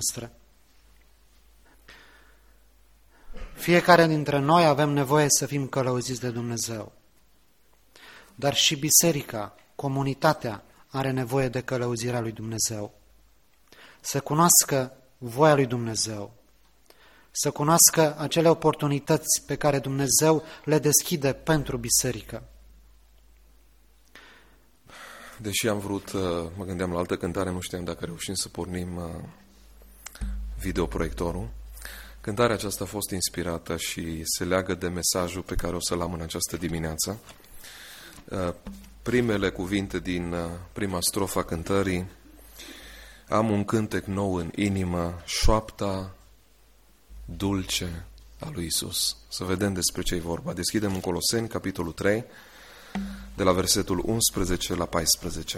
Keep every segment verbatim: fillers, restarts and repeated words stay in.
noastre. Fiecare dintre noi avem nevoie să fim călăuziți de Dumnezeu. Dar și biserica, comunitatea, are nevoie de călăuzirea lui Dumnezeu. Să cunoască voia lui Dumnezeu. Să cunoască acele oportunități pe care Dumnezeu le deschide pentru biserică. Deși am vrut, mă gândeam la altă cântare, nu știam dacă reușim să pornim videoproiectorul. Cântarea aceasta a fost inspirată și se leagă de mesajul pe care o să-l am în această dimineață. Primele cuvinte din prima strofă a cântării: am un cântec nou în inimă, șoapta dulce a lui Iisus. Să vedem despre ce e vorba. Deschidem în Coloseni, capitolul trei, de la versetul unsprezece la paisprezece.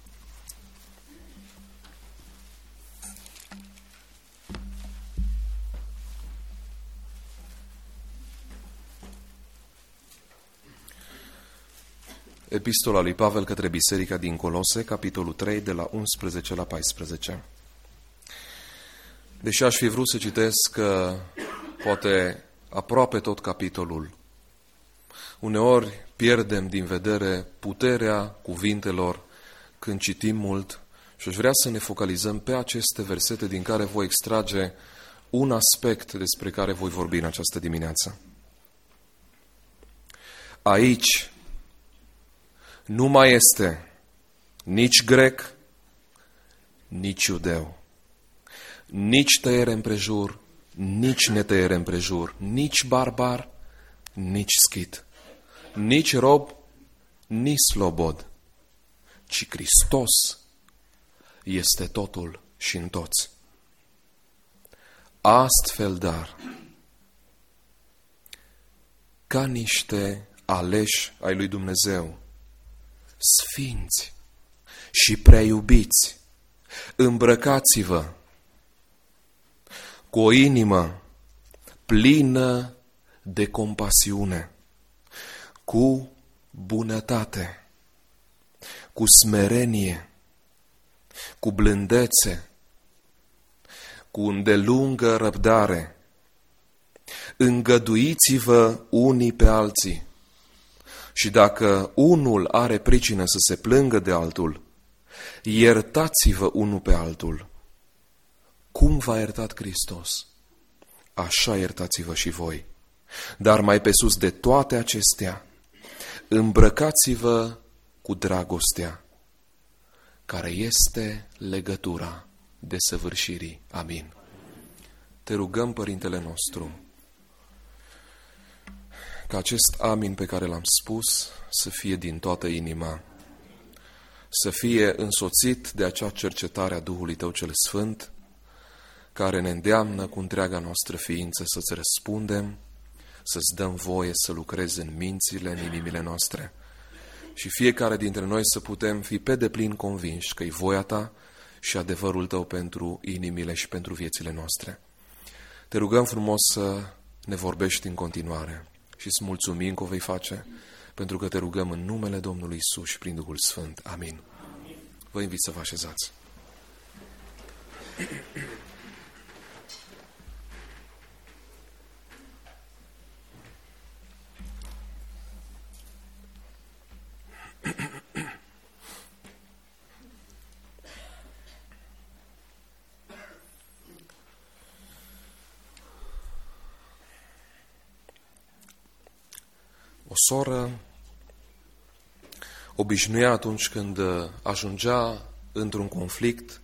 Epistola lui Pavel către biserica din Colose, capitolul trei, de la unsprezece la paisprezece. Deși aș fi vrut să citesc poate aproape tot capitolul, uneori pierdem din vedere puterea cuvintelor când citim mult și aș vrea să ne focalizăm pe aceste versete din care voi extrage un aspect despre care voi vorbi în această dimineață. Aici nu mai este nici grec, nici iudeu, nici tăiere împrejur, nici netăiere împrejur, nici barbar, nici schit, nici rob, nici slobod, ci Hristos este totul și în toți. Astfel, dar, ca niște aleși ai lui Dumnezeu, sfinți și prea iubiți, îmbrăcați-vă cu o inimă plină de compasiune, cu bunătate, cu smerenie, cu blândețe, cu îndelungă răbdare. Îngăduiți-vă unii pe alții. Și dacă unul are pricină să se plângă de altul, iertați-vă unul pe altul. Cum v-a iertat Hristos, așa iertați-vă și voi. Dar mai pe sus de toate acestea, îmbrăcați-vă cu dragostea, care este legătura desăvârșirii. Amin. Te rugăm, Părintele nostru, ca acest amin pe care l-am spus să fie din toată inima, să fie însoțit de acea cercetare a Duhului Tău cel Sfânt, care ne îndeamnă cu întreaga noastră ființă să-ți răspundem, să-ți dăm voie să lucrezi în mințile, în inimile noastre. Și fiecare dintre noi să putem fi pe deplin convinși că e voia Ta și adevărul Tău pentru inimile și pentru viețile noastre. Te rugăm frumos să ne vorbești în continuare și îți mulțumim că o vei face, pentru că te rugăm în numele Domnului Iisus și prin Duhul Sfânt. Amin. Vă invit să vă așezați. O soră obișnuia atunci când ajungea într-un conflict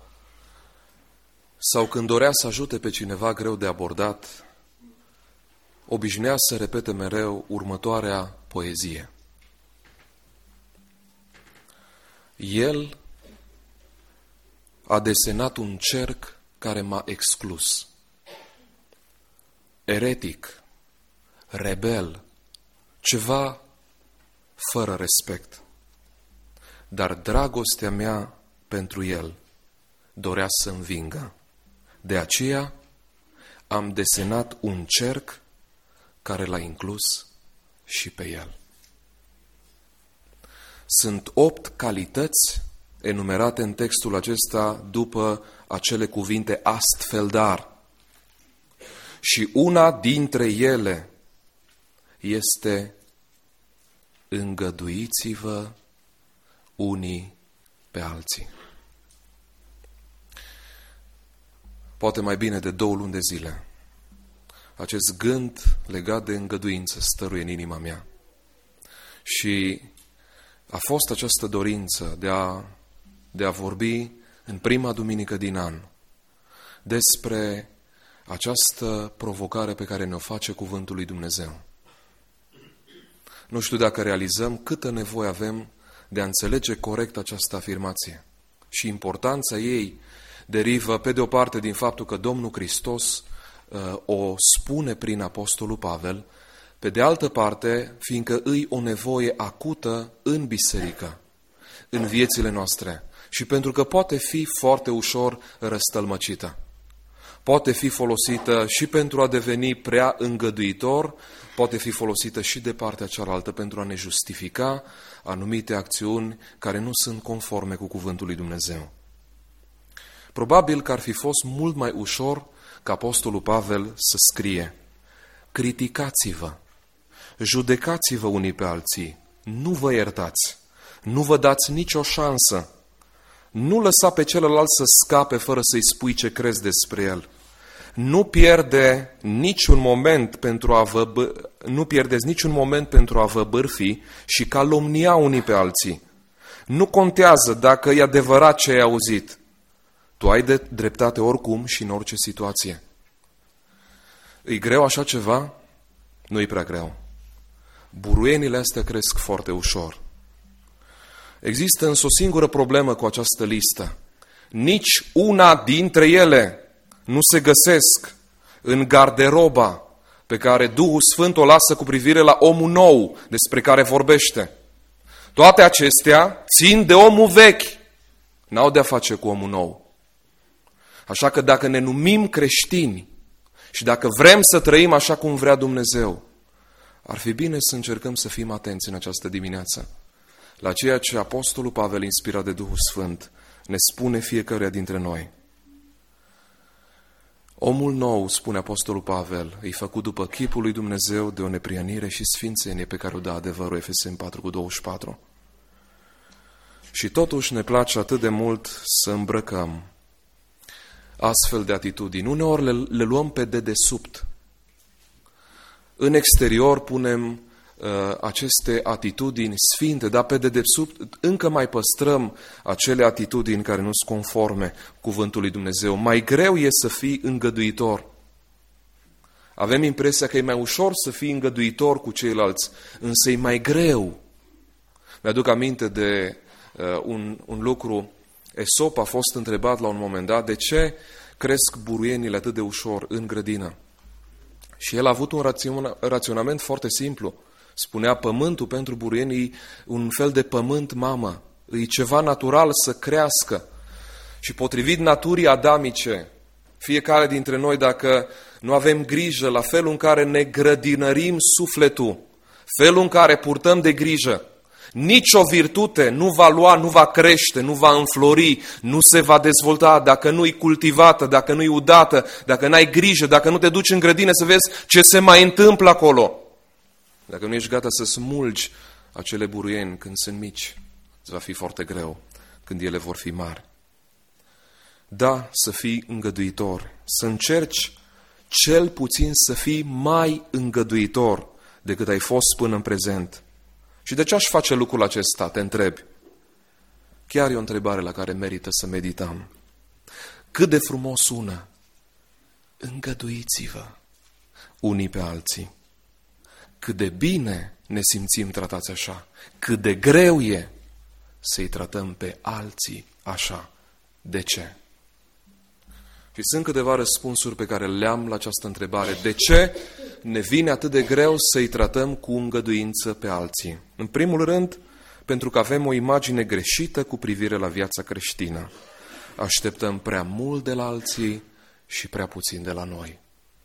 sau când dorea să ajute pe cineva greu de abordat, obișnuia să repete mereu următoarea poezie. El a desenat un cerc care m-a exclus. Eretic, rebel, ceva fără respect. Dar dragostea mea pentru el dorea să învingă. De aceea am desenat un cerc care l-a inclus și pe el. Sunt opt calități enumerate în textul acesta după acele cuvinte astfel dar. Și una dintre ele este îngăduiți-vă unii pe alții. Poate mai bine de două luni de zile, acest gând legat de îngăduință stăruie în inima mea. Și a fost această dorință de a, de a vorbi în prima duminică din an despre această provocare pe care ne-o face Cuvântul lui Dumnezeu. Nu știu dacă realizăm câtă nevoie avem de a înțelege corect această afirmație. Și importanța ei derivă, pe de o parte, din faptul că Domnul Hristos uh, o spune prin Apostolul Pavel, pe de altă parte, fiindcă îi o nevoie acută în biserică, în viețile noastre, și pentru că poate fi foarte ușor răstălmăcită. Poate fi folosită și pentru a deveni prea îngăduitor, poate fi folosită și de partea cealaltă pentru a ne justifica anumite acțiuni care nu sunt conforme cu Cuvântul lui Dumnezeu. Probabil că ar fi fost mult mai ușor ca Apostolul Pavel să scrie: criticați-vă, judecați-vă unii pe alții, nu vă iertați, nu vă dați nicio șansă, nu lăsa pe celălalt să scape fără să-i spui ce crezi despre el. Nu pierde niciun moment pentru a vă, nu pierdeți niciun moment pentru a vă bârfi și calomnia unii pe alții. Nu contează dacă e adevărat ce ai auzit. Tu ai de dreptate oricum și în orice situație. E greu așa ceva? Nu e prea greu. Buruienile astea cresc foarte ușor. Există însă o singură problemă cu această listă. Nici una dintre ele nu se găsesc în garderoba pe care Duhul Sfânt o lasă cu privire la omul nou despre care vorbește. Toate acestea țin de omul vechi, n-au de-a face cu omul nou. Așa că dacă ne numim creștini și dacă vrem să trăim așa cum vrea Dumnezeu, ar fi bine să încercăm să fim atenți în această dimineață la ceea ce Apostolul Pavel, inspirat de Duhul Sfânt, ne spune fiecăruia dintre noi. Omul nou, spune Apostolul Pavel, e făcut după chipul lui Dumnezeu de o neprianire și sfințenie pe care o dă adevărul, Efeseni patru cu douăzeci și patru. Și totuși ne place atât de mult să îmbrăcăm astfel de atitudini. Uneori le, le luăm pe dedesubt. În exterior punem uh, aceste atitudini sfinte, dar pe dedesubt încă mai păstrăm acele atitudini care nu sunt conforme cuvântului Dumnezeu. Mai greu e să fii îngăduitor. Avem impresia că e mai ușor să fii îngăduitor cu ceilalți, însă e mai greu. Mi-aduc aminte de uh, un, un lucru. Esop a fost întrebat la un moment dat de ce cresc buruienile atât de ușor în grădină. Și el a avut un raționament foarte simplu. Spunea, pământul pentru buruieni e un fel de pământ mamă. E ceva natural să crească. Și potrivit naturii adamice, fiecare dintre noi, dacă nu avem grijă la felul în care ne grădinărim sufletul, felul în care purtăm de grijă, nici o virtute nu va lua, nu va crește, nu va înflori, nu se va dezvolta dacă nu e cultivată, dacă nu e udată, dacă n-ai grijă, dacă nu te duci în grădină să vezi ce se mai întâmplă acolo. Dacă nu ești gata să smulgi acele buruieni când sunt mici, îți va fi foarte greu când ele vor fi mari. Da, să fii îngăduitor, să încerci cel puțin să fii mai îngăduitor decât ai fost până în prezent. Și de ce aș face lucrul acesta, te întrebi? Chiar e o întrebare la care merită să medităm. Cât de frumos sună! Îngăduiți-vă unii pe alții. Cât de bine ne simțim tratați așa. Cât de greu e să-i tratăm pe alții așa. De ce? Și sunt câteva răspunsuri pe care le-am la această întrebare. De ce ne vine atât de greu să-i tratăm cu îngăduință pe alții? În primul rând, pentru că avem o imagine greșită cu privire la viața creștină. Așteptăm prea mult de la alții și prea puțin de la noi.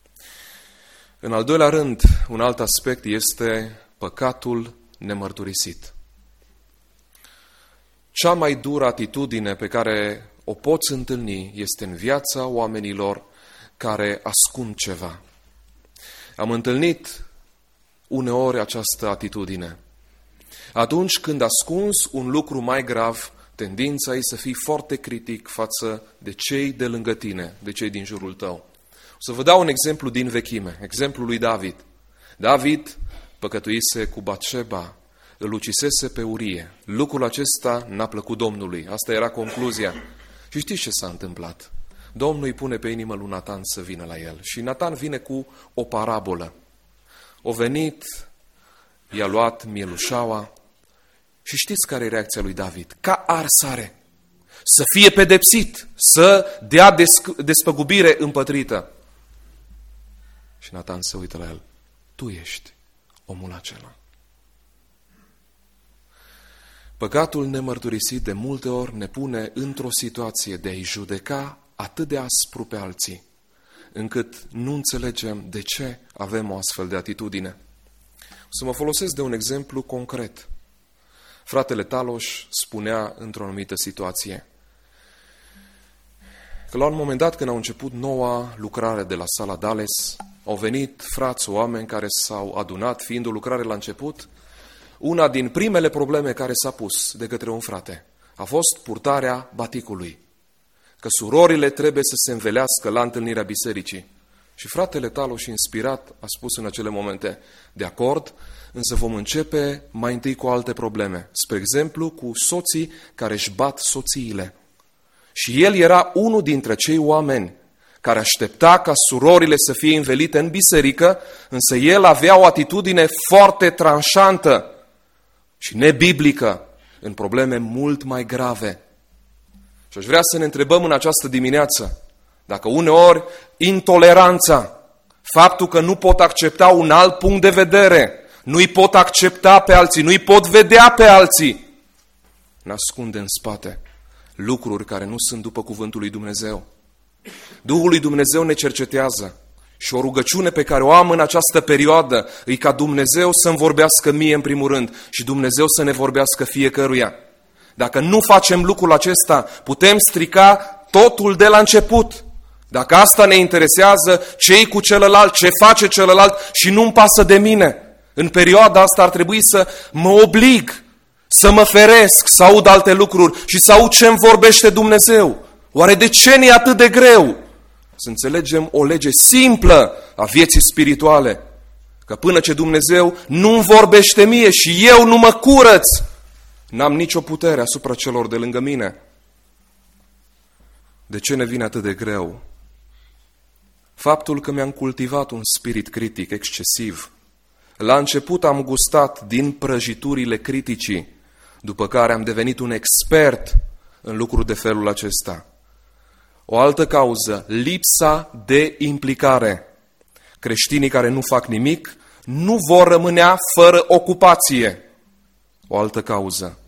În al doilea rând, un alt aspect este păcatul nemărturisit. cea mai dură atitudine pe care o poți întâlni este în viața oamenilor care ascund ceva. Am întâlnit uneori această atitudine. Atunci când ascunzi un lucru mai grav, tendința e să fii foarte critic față de cei de lângă tine, de cei din jurul tău. O să vă dau un exemplu din vechime, exemplul lui David. David păcătuise cu Batșeba, îl ucisese pe Urie. Lucrul acesta n-a plăcut Domnului. Asta era concluzia. Și știți ce s-a întâmplat? Domnul îi pune pe inimă lui Natan să vină la el. Și Natan vine cu o parabolă. O venit, i-a luat mielușaua și știți care e reacția lui David? Ca arsare. Să fie pedepsit, să dea despăgubire împătrită. Și Natan se uită la el. Tu ești omul acela. Păcatul nemărturisit de multe ori ne pune într-o situație de a-i judeca atât de aspru pe alții, încât nu înțelegem de ce avem o astfel de atitudine. O să mă folosesc de un exemplu concret. Fratele Taloș spunea într-o anumită situație că la un moment dat, când au început noua lucrare de la Sala Dales, au venit frați, oameni care s-au adunat, fiind o lucrare la început. Una din primele probleme care s-a pus de către un frate a fost purtarea baticului, că surorile trebuie să se învelească la întâlnirea bisericii. Și fratele Taloș, inspirat, a spus în acele momente: de acord, însă vom începe mai întâi cu alte probleme. Spre exemplu, cu soții care își bat soțiile. Și el era unul dintre cei oameni care aștepta ca surorile să fie învelite în biserică, însă el avea o atitudine foarte tranșantă și nebiblică în probleme mult mai grave. Și aș vrea să ne întrebăm în această dimineață dacă uneori intoleranța, faptul că nu pot accepta un alt punct de vedere, nu-i pot accepta pe alții, nu-i pot vedea pe alții, ne ascunde în spate lucruri care nu sunt după cuvântul lui Dumnezeu. Duhul lui Dumnezeu ne cercetează și o rugăciune pe care o am în această perioadă e ca Dumnezeu să-mi vorbească mie în primul rând și Dumnezeu să ne vorbească fiecăruia. Dacă nu facem lucrul acesta, putem strica totul de la început. Dacă asta ne interesează, ce-i cu celălalt, ce face celălalt și nu-mi pasă de mine. În perioada asta ar trebui să mă oblig, să mă feresc, să aud alte lucruri și să aud ce-mi vorbește Dumnezeu. Oare de ce ne-e atât de greu să înțelegem o lege simplă a vieții spirituale? Că până ce Dumnezeu nu-mi vorbește mie și eu nu mă curăț, n-am nicio putere asupra celor de lângă mine. De ce ne vine atât de greu? Faptul că mi-am cultivat un spirit critic excesiv. La început am gustat din prăjiturile criticii, după care am devenit un expert în lucruri de felul acesta. O altă cauză, lipsa de implicare. Creștinii care nu fac nimic nu vor rămânea fără ocupație. O altă cauză,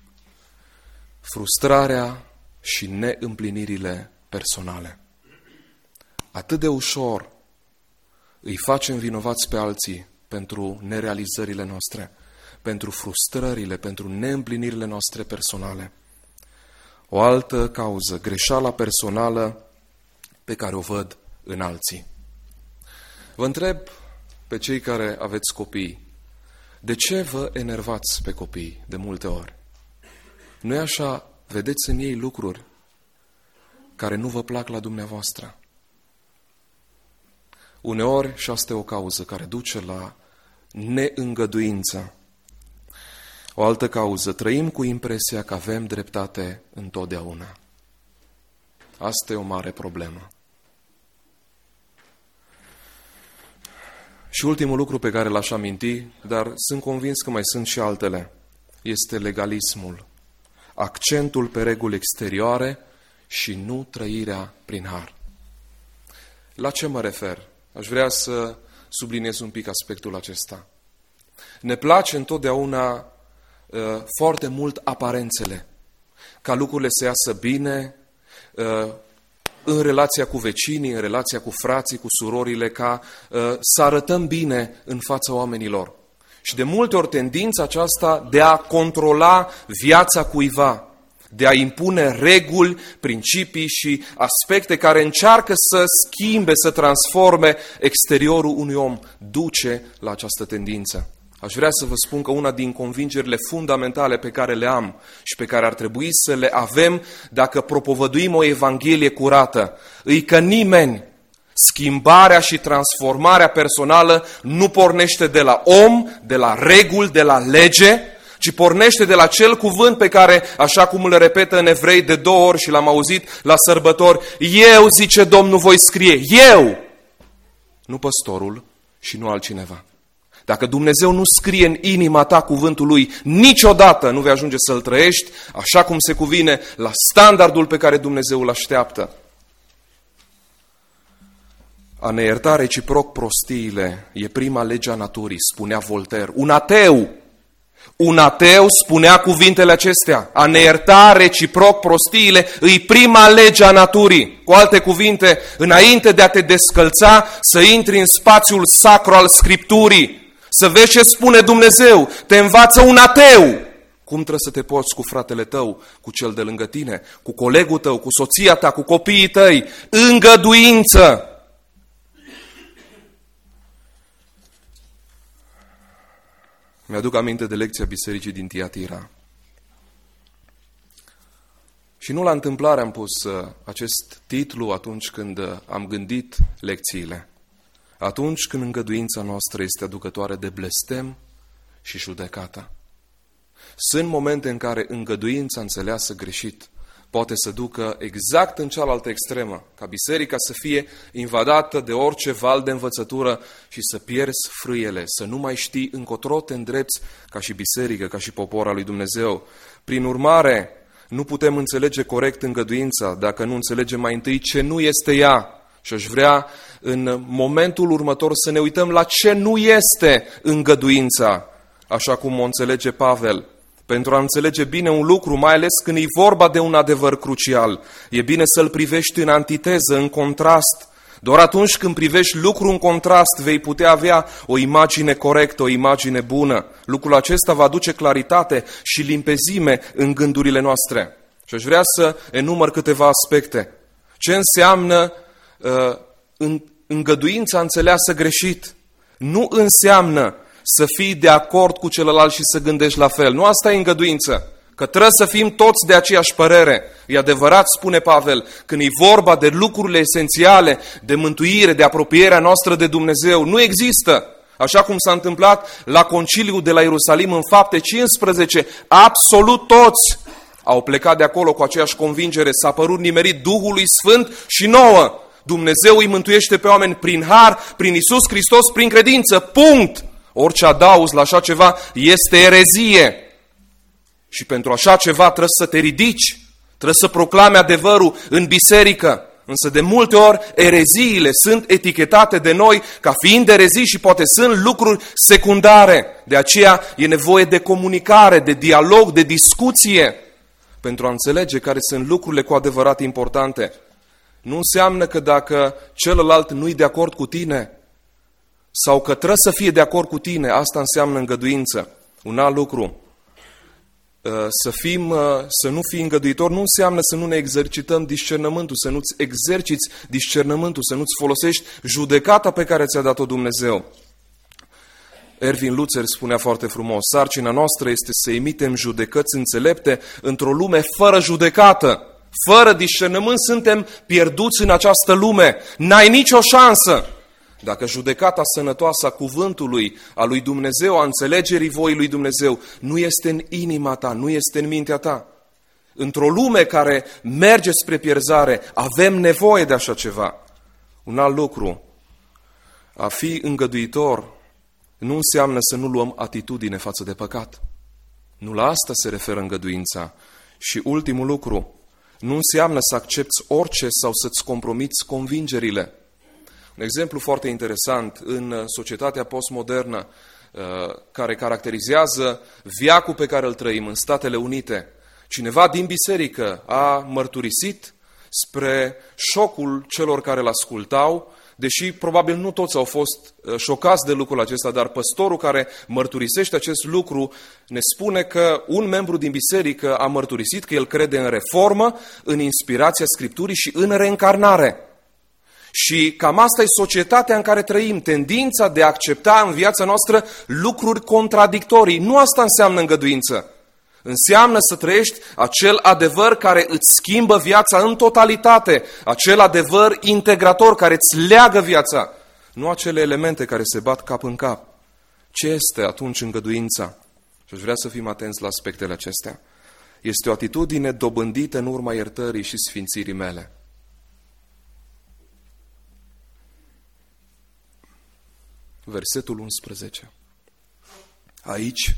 frustrarea și neîmplinirile personale. Atât de ușor îi facem vinovați pe alții pentru nerealizările noastre, pentru frustrările, pentru neîmplinirile noastre personale. O altă cauză, greșeala personală pe care o văd în alții. Vă întreb pe cei care aveți copii, de ce vă enervați pe copii de multe ori? Nu-i așa? Vedeți în ei lucruri care nu vă plac la dumneavoastră. Uneori și asta e o cauză care duce la neîngăduință. O altă cauză, trăim cu impresia că avem dreptate întotdeauna. Asta e o mare problemă. Și ultimul lucru pe care l-aș aminti, dar sunt convins că mai sunt și altele, este legalismul. Accentul pe reguli exterioare și nu trăirea prin har. La ce mă refer? Aș vrea să subliniez un pic aspectul acesta. Ne place întotdeauna uh, foarte mult aparențele, ca lucrurile să iasă bine, uh, în relația cu vecinii, în relația cu frații, cu surorile, ca uh, să arătăm bine în fața oamenilor. Și de multe ori tendința aceasta de a controla viața cuiva, de a impune reguli, principii și aspecte care încearcă să schimbe, să transforme exteriorul unui om, duce la această tendință. Aș vrea să vă spun că una din convingerile fundamentale pe care le am și pe care ar trebui să le avem dacă propovăduim o evanghelie curată, îi că nimeni, schimbarea și transformarea personală nu pornește de la om, de la reguli, de la lege, ci pornește de la cel cuvânt pe care, așa cum îl repetă în Evrei de două ori și l-am auzit la sărbători, eu, zice Domnul, voi scrie, eu, nu păstorul și nu altcineva. Dacă Dumnezeu nu scrie în inima ta cuvântul Lui, niciodată nu vei ajunge să-L trăiești așa cum se cuvine la standardul pe care Dumnezeu îl așteaptă. A ne ierta reciproc prostiile e prima lege a naturii, spunea Voltaire. Un ateu, un ateu spunea cuvintele acestea. A ne ierta reciproc prostiile e prima lege a naturii. Cu alte cuvinte, înainte de a te descălța, să intri în spațiul sacru al Scripturii, să vezi ce spune Dumnezeu. Te învață un ateu cum trebuie să te porți cu fratele tău, cu cel de lângă tine, cu colegul tău, cu soția ta, cu copiii tăi. Îngăduință! Mi-aduc aminte de lecția bisericii din Tiatira. Și nu la întâmplare am pus acest titlu atunci când am gândit lecțiile. Atunci când îngăduința noastră este aducătoare de blestem și judecată. Sunt momente în care îngăduința înțeleasă greșit poate să ducă exact în cealaltă extremă, ca biserica să fie invadată de orice val de învățătură și să pierzi frâiele, să nu mai știi încotro te îndrepți ca și biserică, ca și popor al lui Dumnezeu. Prin urmare, nu putem înțelege corect îngăduința dacă nu înțelegem mai întâi ce nu este ea. Și aș vrea în momentul următor să ne uităm la ce nu este îngăduința, așa cum o înțelege Pavel. Pentru a înțelege bine un lucru, mai ales când e vorba de un adevăr crucial, e bine să-l privești în antiteză, în contrast. Doar atunci când privești lucrul în contrast, vei putea avea o imagine corectă, o imagine bună. Lucrul acesta va aduce claritate și limpezime în gândurile noastre. Și aș vrea să enumăr câteva aspecte. Ce înseamnă uh, îngăduința înțeleasă greșit? Nu înseamnă să fii de acord cu celălalt și să gândești la fel. Nu asta e îngăduință, că trebuie să fim toți de aceeași părere. E adevărat, spune Pavel, când e vorba de lucrurile esențiale, de mântuire, de apropierea noastră de Dumnezeu, nu există. Așa cum s-a întâmplat la conciliul de la Ierusalim în Fapte cincisprezece, absolut toți au plecat de acolo cu aceeași convingere, s-a părut nimerit Duhului Sfânt și nouă. Dumnezeu îi mântuiește pe oameni prin har, prin Iisus Hristos, prin credință, punct! Orice adauz la așa ceva este erezie. Și pentru așa ceva trebuie să te ridici, trebuie să proclame adevărul în biserică. Însă de multe ori ereziile sunt etichetate de noi ca fiind erezii și poate sunt lucruri secundare. De aceea e nevoie de comunicare, de dialog, de discuție pentru a înțelege care sunt lucrurile cu adevărat importante. Nu înseamnă că dacă celălalt nu-i de acord cu tine sau că trebuie să fie de acord cu tine, asta înseamnă îngăduință. Un alt lucru, să, fim, să nu fii îngăduitor nu înseamnă să nu ne exercităm discernământul, să nu-ți exerciți discernământul, să nu-ți folosești judecata pe care ți-a dat-o Dumnezeu. Erwin Lutzer spunea foarte frumos, sarcina noastră este să emitem judecăți înțelepte într-o lume fără judecată. Fără discernământ suntem pierduți în această lume. N-ai nicio șansă. Dacă judecata sănătoasă a cuvântului, a lui Dumnezeu, a înțelegerii voii lui Dumnezeu, nu este în inima ta, nu este în mintea ta. Într-o lume care merge spre pierzare, avem nevoie de așa ceva. Un alt lucru, a fi îngăduitor nu înseamnă să nu luăm atitudine față de păcat. Nu la asta se referă îngăduința. Și ultimul lucru, nu înseamnă să accepți orice sau să-ți compromiți convingerile. Un exemplu foarte interesant în societatea postmodernă care caracterizează veacul pe care îl trăim în Statele Unite. Cineva din biserică a mărturisit spre șocul celor care îl ascultau, deși probabil nu toți au fost șocați de lucrul acesta, dar păstorul care mărturisește acest lucru ne spune că un membru din biserică a mărturisit că el crede în reformă, în inspirația Scripturii și în reîncarnare. Și cam asta e societatea în care trăim, tendința de a accepta în viața noastră lucruri contradictorii. Nu asta înseamnă îngăduință. Înseamnă să trăiești acel adevăr care îți schimbă viața în totalitate, acel adevăr integrator care îți leagă viața, nu acele elemente care se bat cap în cap. Ce este atunci îngăduința? Și aș vrea să fim atenți la aspectele acestea. Este o atitudine dobândită în urma iertării și sfințirii mele. Versetul unsprezece. Aici,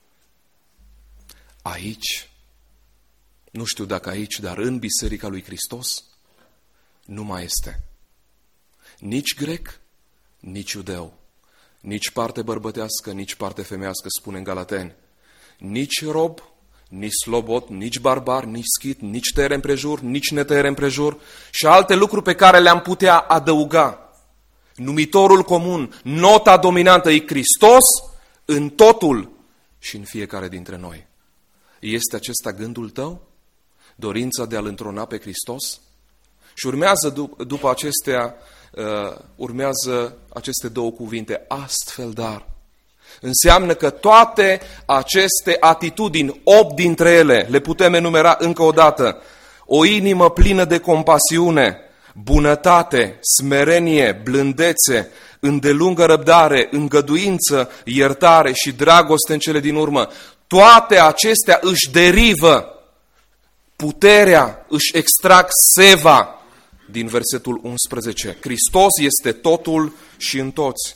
aici, nu știu dacă aici, dar în Biserica lui Hristos, nu mai este nici grec, nici iudeu, nici parte bărbătească, nici parte femeiască, spune în Galateni, nici rob, nici slobot, nici barbar, nici schit, nici tăiere împrejur, nici netăiere împrejur și alte lucruri pe care le-am putea adăuga. Numitorul comun, nota dominantă e Hristos în totul și în fiecare dintre noi. Este acesta gândul tău? Dorința de a-L întrona pe Hristos? Și urmează dup- după acestea, uh, urmează aceste două cuvinte, astfel dar. Înseamnă că toate aceste atitudini, opt dintre ele, le putem enumera încă o dată. O inimă plină de compasiune, bunătate, smerenie, blândețe, îndelungă răbdare, îngăduință, iertare și dragoste în cele din urmă. Toate acestea își derivă puterea, își extrag seva din versetul unsprezece. Hristos este totul și în toți.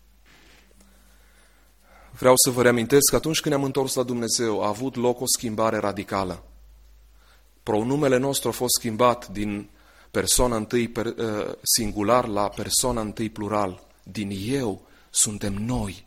Vreau să vă reamintesc că atunci când ne-am întors la Dumnezeu a avut loc o schimbare radicală. Pronumele nostru a fost schimbat din persoana întâi singular la persoana întâi plural. Din eu suntem noi.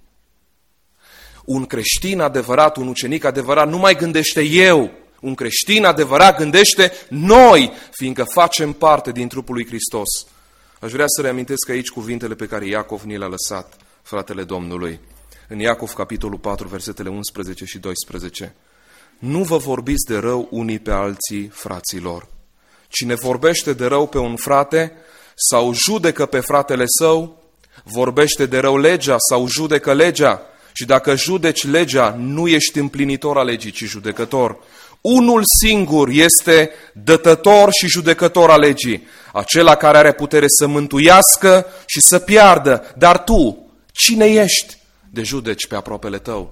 Un creștin adevărat, un ucenic adevărat nu mai gândește eu. Un creștin adevărat gândește noi, fiindcă facem parte din trupul lui Hristos. Aș vrea să reamintesc aici cuvintele pe care Iacov ni le-a lăsat, fratele Domnului. În Iacov, capitolul patru, versetele unsprezece și doisprezece. Nu vă vorbiți de rău unii pe alții, fraților. Cine vorbește de rău pe un frate sau judecă pe fratele său, vorbește de rău legea sau judecă legea. Și dacă judeci legea, nu ești împlinitor a legii, ci judecător. Unul singur este dătător și judecător a legii, acela care are putere să mântuiască și să piardă. Dar tu, cine ești de judeci pe aproapele tău?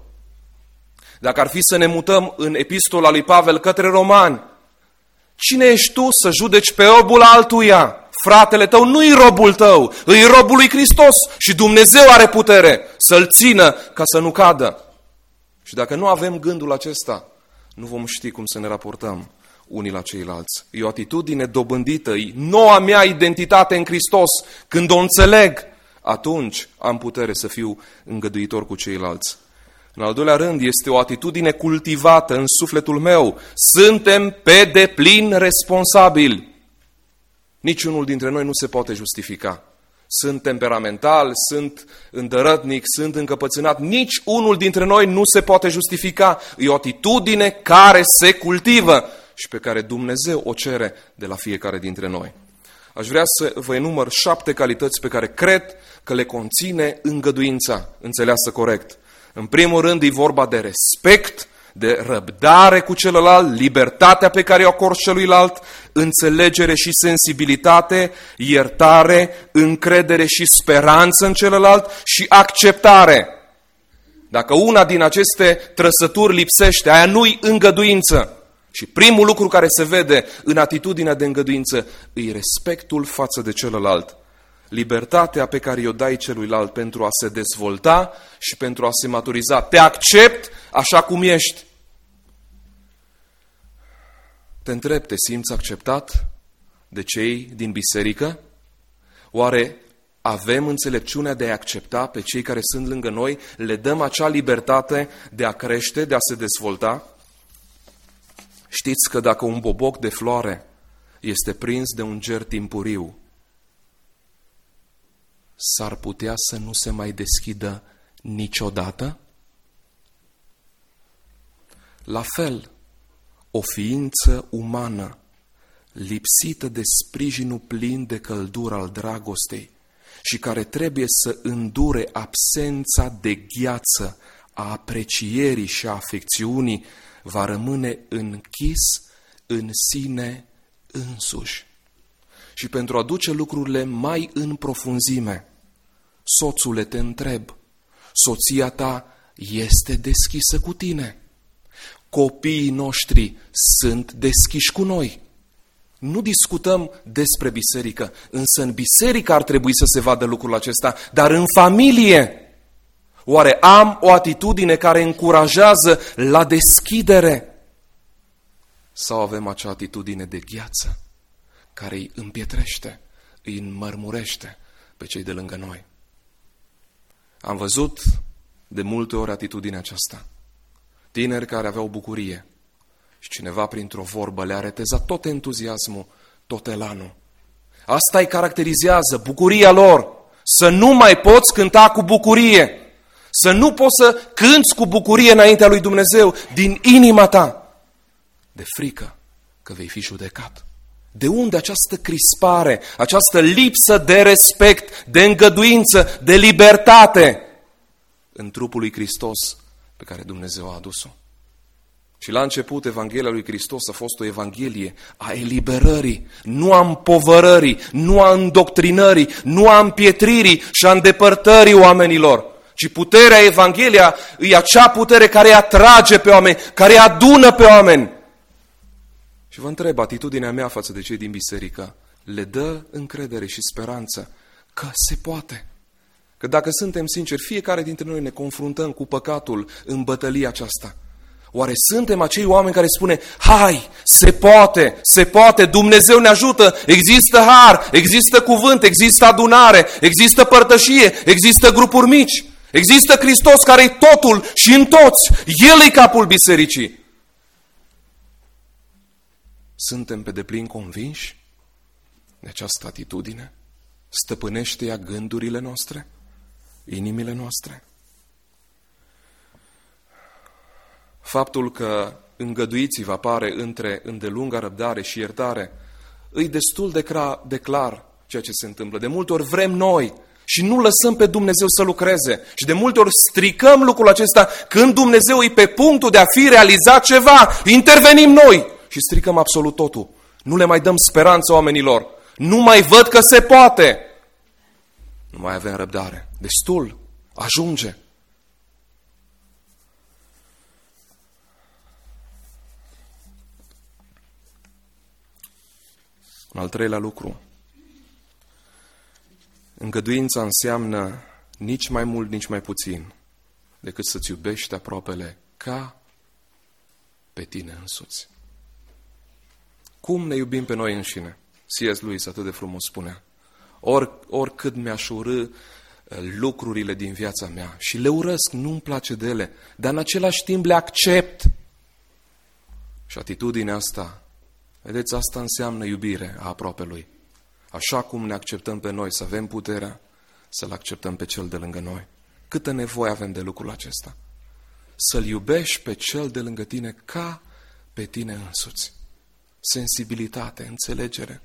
Dacă ar fi să ne mutăm în epistola lui Pavel către Romani, cine ești tu să judeci pe robul altuia? Fratele tău nu-i robul tău, îi robul lui Hristos și Dumnezeu are putere să-l țină ca să nu cadă. Și dacă nu avem gândul acesta, nu vom ști cum să ne raportăm unii la ceilalți. E o atitudine dobândită, e noua mea identitate în Hristos. Când o înțeleg, atunci am putere să fiu îngăduitor cu ceilalți. În al doilea rând, este o atitudine cultivată în sufletul meu. Suntem pe deplin responsabili. Niciunul dintre noi nu se poate justifica. Sunt temperamental, sunt îndărătnic, sunt încăpățânat. Nici unul dintre noi nu se poate justifica. E o atitudine care se cultivă și pe care Dumnezeu o cere de la fiecare dintre noi. Aș vrea să vă enumăr șapte calități pe care cred că le conține îngăduința, înțeleasă corect. În primul rând e vorba de respect, de răbdare cu celălalt, libertatea pe care o acord celuilalt, înțelegere și sensibilitate, iertare, încredere și speranță în celălalt și acceptare. Dacă una din aceste trăsături lipsește, aia nu-i îngăduință. Și primul lucru care se vede în atitudinea de îngăduință îi respectul față de celălalt. Libertatea pe care o dai celuilalt pentru a se dezvolta și pentru a se maturiza. Te accept așa cum ești. Te întreb, te simți acceptat de cei din biserică? Oare avem înțelepciunea de a accepta pe cei care sunt lângă noi? Le dăm acea libertate de a crește, de a se dezvolta? Știți că dacă un boboc de floare este prins de un ger timpuriu, s-ar putea să nu se mai deschidă niciodată? La fel, o ființă umană, lipsită de sprijinul plin de căldură al dragostei și care trebuie să îndure absența de gheață a aprecierii și a afecțiunii, va rămâne închis în sine însuși. Și pentru a duce lucrurile mai în profunzime, soțule, te întreb, soția ta este deschisă cu tine? Copiii noștri sunt deschiși cu noi? Nu discutăm despre biserică, însă în biserică ar trebui să se vadă lucrul acesta, dar în familie, oare am o atitudine care încurajează la deschidere? Sau avem acea atitudine de gheață care îi împietrește, îi înmărmurește pe cei de lângă noi? Am văzut de multe ori atitudinea aceasta. Tineri care aveau bucurie și cineva printr-o vorbă le-a retezat tot entuziasmul, tot elanul. Asta îi caracterizează, bucuria lor. Să nu mai poți cânta cu bucurie. Să nu poți să cânți cu bucurie înaintea lui Dumnezeu din inima ta. De frică că vei fi judecat. De unde această crispare, această lipsă de respect, de îngăduință, de libertate în trupul lui Hristos pe care Dumnezeu a adus-o? Și la început, Evanghelia lui Hristos a fost o evanghelie a eliberării, nu a împovărării, nu a îndoctrinării, nu a împietririi și a îndepărtării oamenilor, ci puterea Evanghelia e acea putere care îi atrage pe oameni, care îi adună pe oameni. Și vă întreb, atitudinea mea față de cei din biserică le dă încredere și speranță că se poate. Că dacă suntem sinceri, fiecare dintre noi ne confruntăm cu păcatul în bătălia aceasta. Oare suntem acei oameni care spune, hai, se poate, se poate, Dumnezeu ne ajută, există har, există cuvânt, există adunare, există părtășie, există grupuri mici, există Hristos care e totul și în toți, El e capul bisericii. Suntem pe deplin convinși de această atitudine? Stăpânește ea gândurile noastre, inimile noastre? Faptul că îngăduiți-vă apare între îndelungă răbdare și iertare, îi destul de, cra- de clar ceea ce se întâmplă. De multe ori vrem noi și nu lăsăm pe Dumnezeu să lucreze. Și de multe ori stricăm lucrul acesta când Dumnezeu e pe punctul de a fi realizat ceva. Intervenim noi și stricăm absolut totul. Nu le mai dăm speranță oamenilor. Nu mai văd că se poate. Nu mai avem răbdare. Destul. Ajunge. Un al treilea lucru. Îngăduința înseamnă nici mai mult, nici mai puțin decât să-ți iubești aproapele ca pe tine însuți. Cum ne iubim pe noi înșine? C S. Lewis atât de frumos spunea. Or, oricât mi-aș urâ lucrurile din viața mea și le urăsc, nu-mi place de ele, dar în același timp le accept. Și atitudinea asta, vedeți, asta înseamnă iubire a aproapelui. Așa cum ne acceptăm pe noi să avem puterea să-L acceptăm pe cel de lângă noi. Câtă nevoie avem de lucrul acesta? Să-L iubești pe cel de lângă tine ca pe tine însuți. Sensibilitate, înțelegere.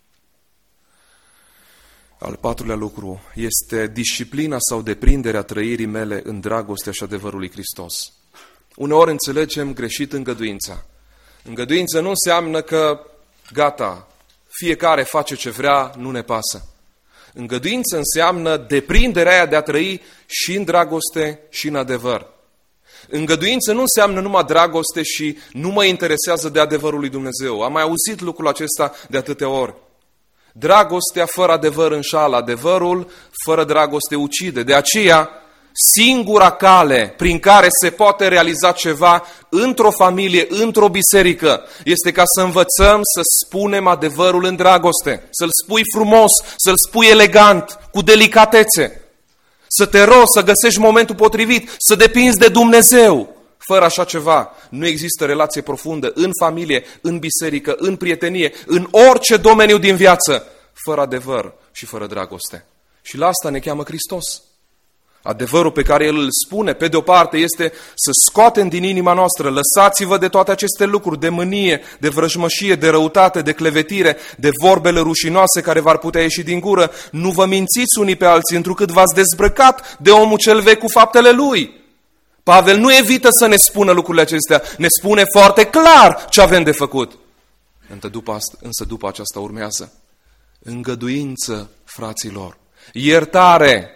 Al patrulea lucru este disciplina sau deprinderea trăirii mele în dragostea și adevărul lui Hristos. Uneori înțelegem greșit îngăduința. Îngăduință nu înseamnă că gata, fiecare face ce vrea, nu ne pasă. Îngăduință înseamnă deprinderea aia de a trăi și în dragoste și în adevăr. Îngăduință nu înseamnă numai dragoste și nu mă interesează de adevărul lui Dumnezeu. Am mai auzit lucrul acesta de atâtea ori. Dragostea fără adevăr înșală, adevărul fără dragoste ucide. De aceea, singura cale prin care se poate realiza ceva într-o familie, într-o biserică, este ca să învățăm să spunem adevărul în dragoste, să-l spui frumos, să-l spui elegant, cu delicatețe, să te rogi, să găsești momentul potrivit, să depinzi de Dumnezeu, Fără așa ceva nu există relație profundă în familie, în biserică, în prietenie, în orice domeniu din viață, fără adevăr și fără dragoste. Și la asta ne cheamă Hristos. Adevărul pe care El îl spune, pe de o parte, este să scoatem din inima noastră, lăsați-vă de toate aceste lucruri, de mânie, de vrăjmășie, de răutate, de clevetire, de vorbele rușinoase care v-ar putea ieși din gură. Nu vă mințiți unii pe alții, întrucât v-ați dezbrăcat de omul cel vechi cu faptele lui. Pavel nu evită să ne spună lucrurile acestea, ne spune foarte clar ce avem de făcut. Însă după, asta, însă după aceasta urmează îngăduință, fraților, iertare,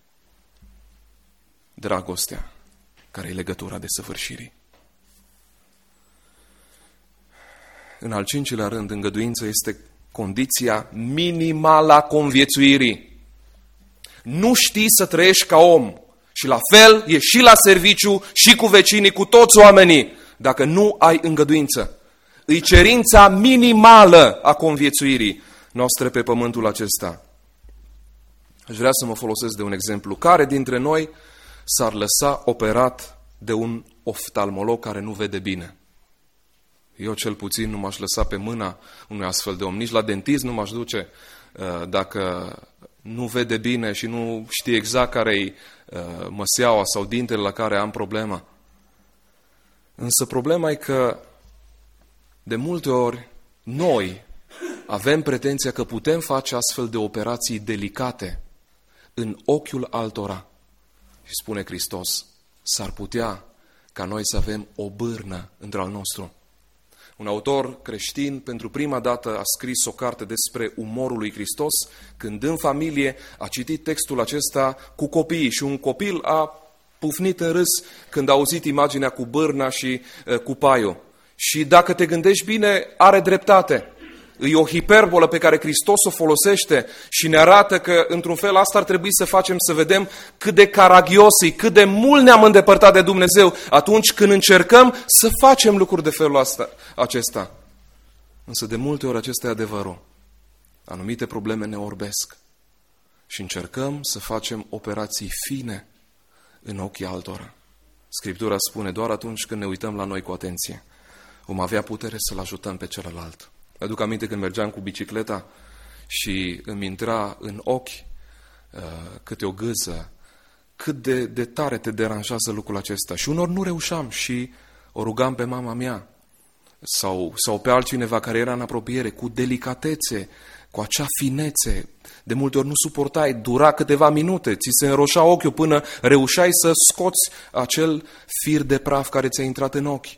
dragostea, care e legătura desăvârșirii. În al cincilea rând, îngăduință este condiția minimală a conviețuirii. Nu știi să trăiești ca om și la fel e și la serviciu și cu vecinii, cu toți oamenii, dacă nu ai îngăduință. E cerința minimală a conviețuirii noastre pe pământul acesta. Aș vrea să mă folosesc de un exemplu. Care dintre noi s-ar lăsa operat de un oftalmolog care nu vede bine? Eu cel puțin nu m-aș lăsa pe mâna unui astfel de om. Nici la dentist nu m-aș duce dacă nu vede bine și nu știe exact care-i măseaua sau dintele la care am problema. Însă problema e că de multe ori noi avem pretenția că putem face astfel de operații delicate în ochiul altora. Și spune Hristos, s-ar putea ca noi să avem o bârnă între-al nostru. Un autor creștin pentru prima dată a scris o carte despre umorul lui Hristos, când în familie a citit textul acesta cu copiii și un copil a pufnit în râs când a auzit imaginea cu bârna și uh, cu paiul. Și dacă te gândești bine, are dreptate. E o hiperbolă pe care Hristos o folosește și ne arată că, într-un fel, asta ar trebui să facem, să vedem cât de caragiosi, cât de mult ne-am îndepărtat de Dumnezeu atunci când încercăm să facem lucruri de felul asta, acesta. Însă de multe ori acesta e adevărul. Anumite probleme ne orbesc și încercăm să facem operații fine în ochii altora. Scriptura spune, doar atunci când ne uităm la noi cu atenție, vom avea putere să-l ajutăm pe celălalt. Aduc aminte când mergeam cu bicicleta și îmi intra în ochi uh, câte o gâză, cât de, de tare te deranjează lucrul acesta. Și unor nu reușeam și o rugam pe mama mea sau, sau pe altcineva care era în apropiere, cu delicatețe, cu acea finețe. De multe ori nu suportai, dura câteva minute, ți se înroșea ochiul până reușeai să scoți acel fir de praf care ți-a intrat în ochi.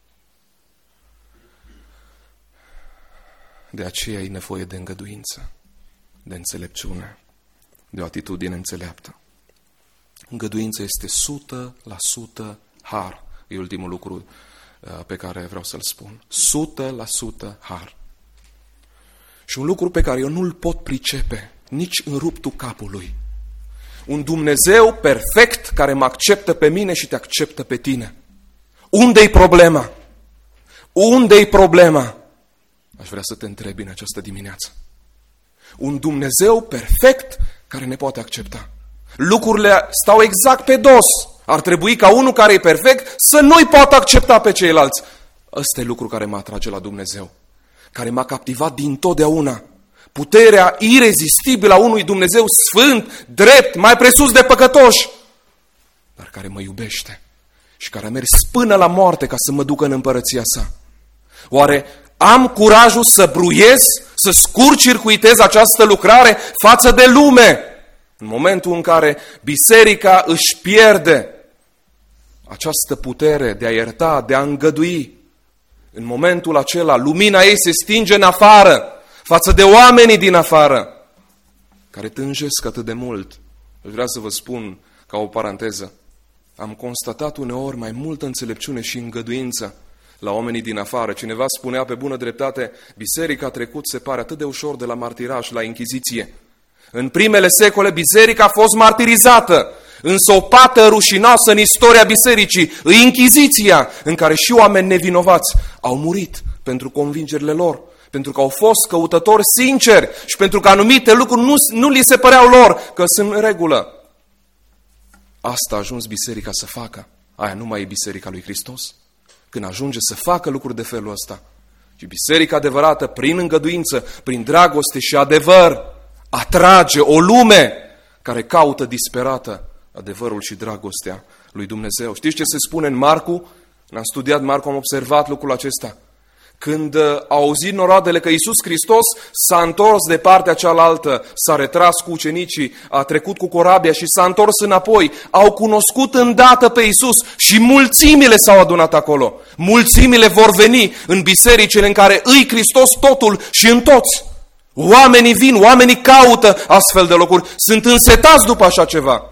De aceea ai nevoie de îngăduință, de înțelepciune, de o atitudine înțeleaptă. Îngăduința este o sută la sută har. E ultimul lucru pe care vreau să-l spun. o sută la sută har. Și un lucru pe care eu nu-l pot pricepe, nici în ruptul capului. Un Dumnezeu perfect care mă acceptă pe mine și te acceptă pe tine. Unde-i problema? Unde-i problema? Aș vrea să te întrebi în această dimineață. Un Dumnezeu perfect care ne poate accepta. Lucrurile stau exact pe dos. Ar trebui ca unul care e perfect să nu-i poată accepta pe ceilalți. Ăsta e lucru care mă atrage la Dumnezeu, care m-a captivat dintotdeauna. Puterea irezistibilă a unui Dumnezeu sfânt, drept, mai presus de păcătoși, dar care mă iubește și care a mers până la moarte ca să mă ducă în împărăția sa. Oare am curajul să bruiez, să scurt-circuitez această lucrare față de lume? În momentul în care biserica își pierde această putere de a ierta, de a îngădui, în momentul acela lumina ei se stinge în afară, față de oamenii din afară, care tânjesc atât de mult. Vreau să vă spun, ca o paranteză, am constatat uneori mai multă înțelepciune și îngăduință la oamenii din afară. Cineva spunea pe bună dreptate, biserica a trecut, se pare, atât de ușor de la martiraj la Inchiziție. În primele secole, biserica a fost martirizată, însă o pată rușinoasă în istoria bisericii, e Inchiziția, în care și oameni nevinovați au murit pentru convingerile lor, pentru că au fost căutători sinceri și pentru că anumite lucruri nu, nu li se păreau lor că sunt în regulă. Asta a ajuns biserica să facă. aia nu mai e biserica lui Hristos? Când ajunge să facă lucruri de felul ăsta. Și biserica adevărată, prin îngăduință, prin dragoste și adevăr, atrage o lume care caută disperată adevărul și dragostea lui Dumnezeu. Știți ce se spune în Marcu? N-am studiat Marcu, am observat lucrul acesta. Când au auzit noroadele că Iisus Hristos s-a întors de partea cealaltă, s-a retras cu ucenicii, a trecut cu corabia și s-a întors înapoi, au cunoscut îndată pe Iisus și mulțimile s-au adunat acolo. Mulțimile vor veni în bisericile în care îi Hristos totul și în toți. Oamenii vin, oamenii caută astfel de locuri, sunt însetați după așa ceva.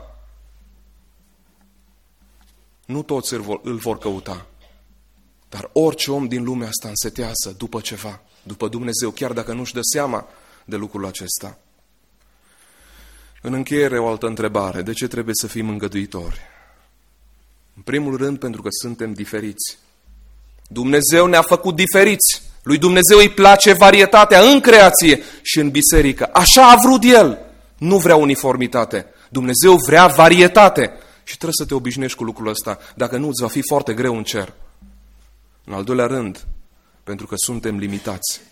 Nu toți îl vor, îl vor căuta. Dar orice om din lumea asta însetează după ceva, după Dumnezeu, chiar dacă nu-și dă seama de lucrul acesta. În încheiere, o altă întrebare. De ce trebuie să fim îngăduitori? În primul rând, pentru că suntem diferiți. Dumnezeu ne-a făcut diferiți. Lui Dumnezeu îi place varietatea în creație și în biserică. Așa a vrut El. Nu vrea uniformitate. Dumnezeu vrea varietate. Și trebuie să te obișnuiești cu lucrul ăsta. Dacă nu, îți va fi foarte greu în cer. În al doilea rând, pentru că suntem limitați.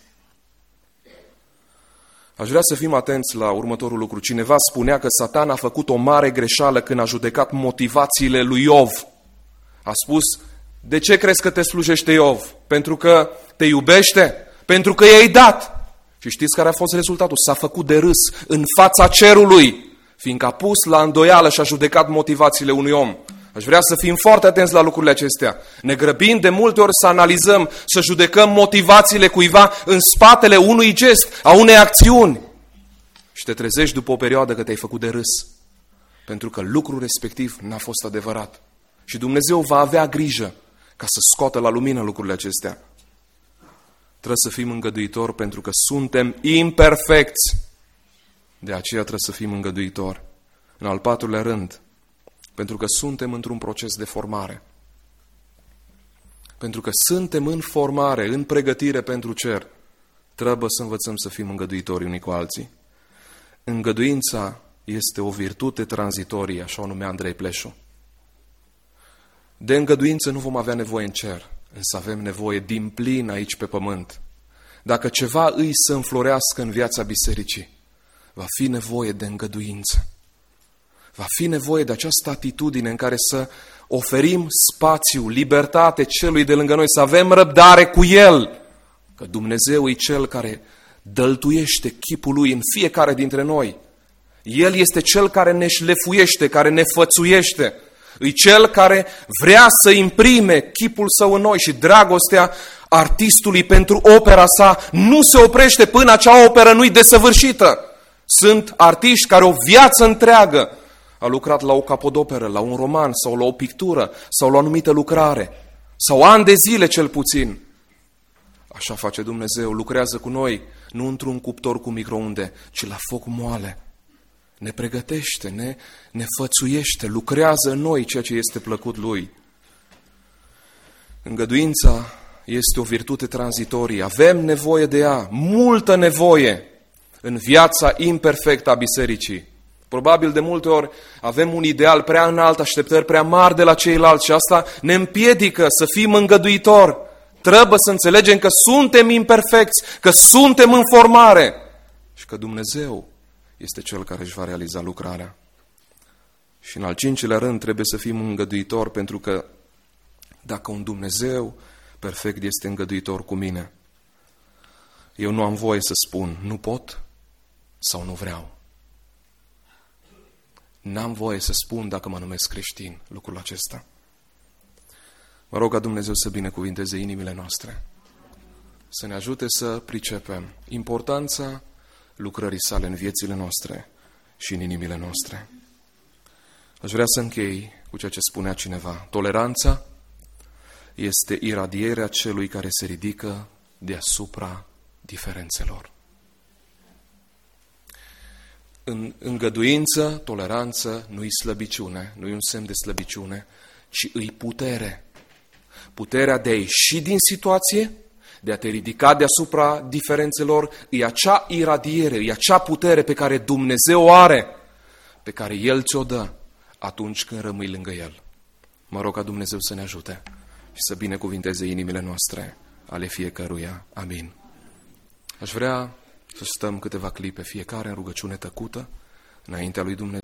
Aș vrea să fim atenți la următorul lucru. Cineva spunea că Satan a făcut o mare greșeală când a judecat motivațiile lui Iov. A spus, de ce crezi că te slujește Iov? Pentru că te iubește? Pentru că i-ai dat. Și știți care a fost rezultatul? S-a făcut de râs în fața cerului, fiindcă a pus la îndoială și a judecat motivațiile unui om. Aș vrea să fim foarte atenți la lucrurile acestea. Ne grăbim de multe ori să analizăm, să judecăm motivațiile cuiva în spatele unui gest, a unei acțiuni. Și te trezești după o perioadă că te-ai făcut de râs. Pentru că lucrul respectiv n-a fost adevărat. Și Dumnezeu va avea grijă ca să scoată la lumină lucrurile acestea. Trebuie să fim îngăduitori pentru că suntem imperfecți. De aceea trebuie să fim îngăduitori. În al patrulea rând, pentru că suntem într-un proces de formare. Pentru că suntem în formare, în pregătire pentru cer, trebuie să învățăm să fim îngăduitori unii cu alții. Îngăduința este o virtute tranzitorie, așa o numea Andrei Pleșu. De îngăduință nu vom avea nevoie în cer, însă avem nevoie din plin aici pe pământ. Dacă ceva îi să înflorească în viața bisericii, va fi nevoie de îngăduință. Va fi nevoie de această atitudine în care să oferim spațiu, libertate celui de lângă noi, să avem răbdare cu El. Că Dumnezeu e Cel care dăltuiește chipul Lui în fiecare dintre noi. El este Cel care ne șlefuiește, care ne fățuiește. E Cel care vrea să imprime chipul Său în noi și dragostea artistului pentru opera sa nu se oprește până acea operă nu-i desăvârșită. Sunt artiști care o viață întreagă a lucrat la o capodoperă, la un roman sau la o pictură sau la o anumită lucrare sau ani de zile cel puțin. Așa face Dumnezeu, lucrează cu noi, nu într-un cuptor cu microunde, ci la foc moale. Ne pregătește, ne, ne fățuiește, lucrează în noi ceea ce este plăcut Lui. Îngăduința este o virtute tranzitorie, avem nevoie de ea, multă nevoie în viața imperfectă a bisericii. Probabil de multe ori avem un ideal prea înalt, așteptări prea mari de la ceilalți și asta ne împiedică să fim îngăduitori. Trebuie să înțelegem că suntem imperfecți, că suntem în formare și că Dumnezeu este Cel care își va realiza lucrarea. Și în al cincilea rând trebuie să fim îngăduitori pentru că dacă un Dumnezeu perfect este îngăduitor cu mine, eu nu am voie să spun nu pot sau nu vreau. N-am voie să spun dacă mă numesc creștin lucrul acesta. Mă rog ca Dumnezeu să binecuvinteze inimile noastre, să ne ajute să pricepem importanța lucrării Sale în viețile noastre și în inimile noastre. Aș vrea să închei cu ceea ce spunea cineva. Toleranța este iradierea celui care se ridică deasupra diferențelor. În îngăduință, toleranță, nu-i slăbiciune, nu-i un semn de slăbiciune, ci îi putere. Puterea de a ieși din situație, de a te ridica deasupra diferențelor, e acea iradiere, e acea putere pe care Dumnezeu o are, pe care El ți-o dă atunci când rămâi lângă El. Mă rog ca Dumnezeu să ne ajute și să binecuvinteze inimile noastre ale fiecăruia. Amin. Aș vrea să stăm câteva clipe fiecare în rugăciune tăcută înaintea lui Dumnezeu.